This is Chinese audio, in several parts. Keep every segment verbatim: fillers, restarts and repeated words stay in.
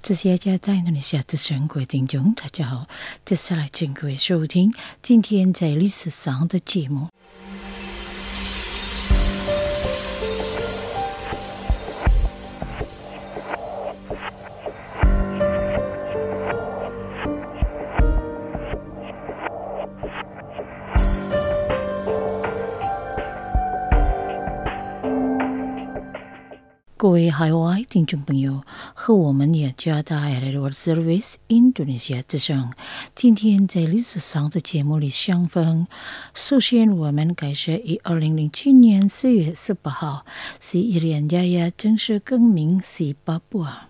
这是雅加达印度尼西亚的全国听众，大家好，接下来请各位收听今天在历史上的节目。各位海外听众朋友和我们雅加达 World Service 印度尼西亚之声，今天在历史上的节目里相逢。首先我们开始以二零零七年四月十八号是伊利安加亚正式更名西巴布亚。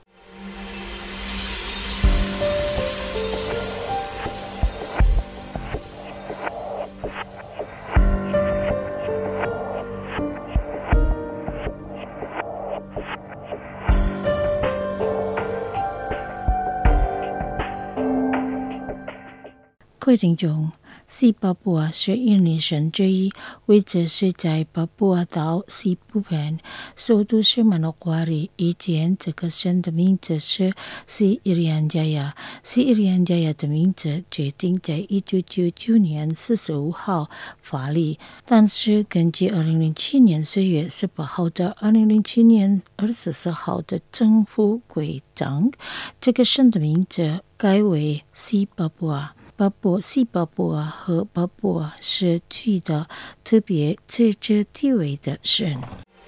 各位听众，西巴布亚是印尼省之一，位置是在巴布亚岛西部边，首都是马诺瓜里。以前这个省的名字是西伊利安加亚，西伊利安加亚的名字决定在一九九九年四月五号发力，但是根据二零零七年四月十八号的二零零七年二十四号的政府规章，这个省的名字改为西巴布亚。巴布西巴布亚和巴布亚是具的特别自治地位的省。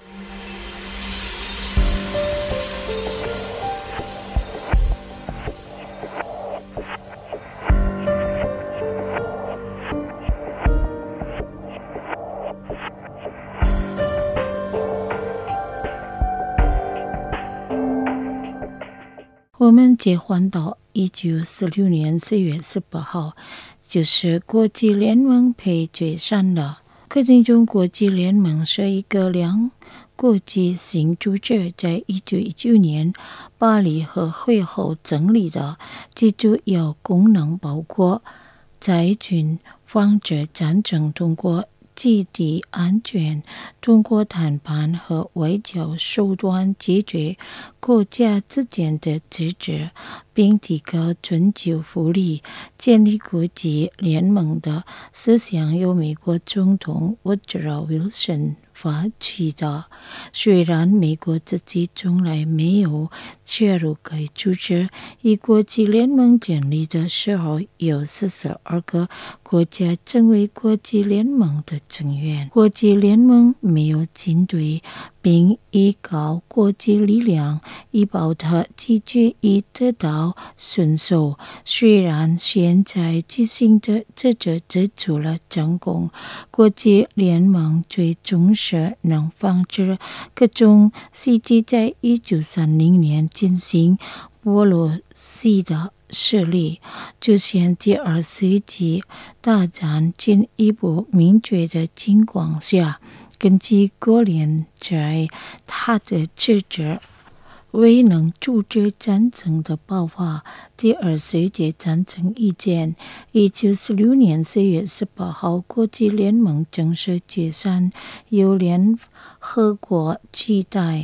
我们切换到一九四六年四月十八号，就是国际联盟被解散了。各听众，国际联盟是一个两国际性组织，在一九一九年巴黎和会后成立的，其主要功能包括裁军、防止战争，通过基地安全，通过谈判和外交手段解决国家之间的争执，并提高全球福利。建立国际联盟的思想由美国总统沃德罗·威尔森发起的，虽然美国自己从来没有加入该组织。以国际联盟建立的时候，有四十二个国家成为国际联盟的成员。国际联盟没有军队，并依靠国际力量以保它自己已得到顺手。虽然现在执行的这这做出了成功，国际联盟最终是能防止各种袭击在一九三零年进行波罗西的势力，就像第二世纪大战进一步明确的情况下，根据国联在他的职责未能阻止战争的爆发。第二世界战争以前，一九四六年四月十八号，国际联盟正式解散，由联合国取代。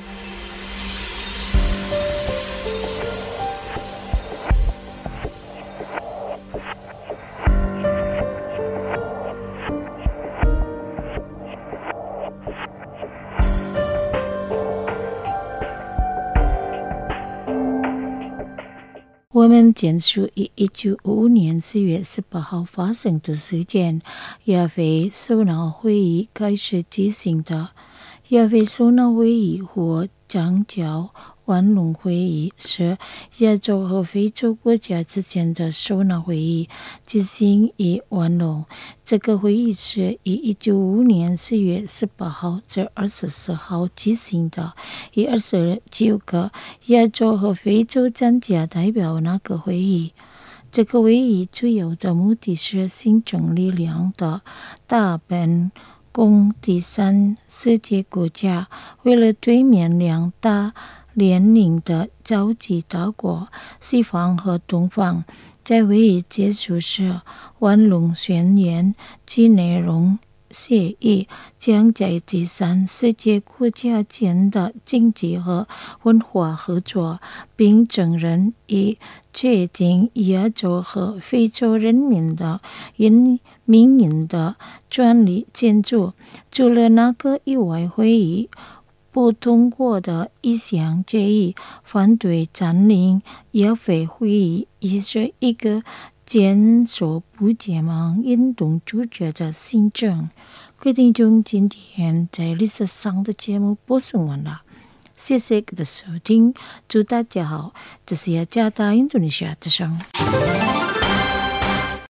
我们简述以一九五五年四月十八号发生的事件。亚非首脑会议开始举行的。亚非首脑会议或将叫万隆会议，是亚洲和非洲国家之间的首脑会议，举行于万隆。这个会议是于一九五五年四月十八号至二十四号举行的，以二十九个亚洲和非洲专家代表那个会议。这个会议主要的目的是行政力量的大本供第三世界国家，为了对面两大联领的召集大国西方和东方。在会议结束时，万隆宣言其内容协议将在第三世界国家间的经济和文化合作，并承认以确定亚洲和非洲人民的因民营的专利建筑。除了那个以外，会议不通过的一项决议，反对占领亚非会议也是一个前所不见的运动组织的行政。各位听众，今天在历史上的节目播送完了，谢谢各位的收听，祝大家好，这是雅加达印度尼西亚之声。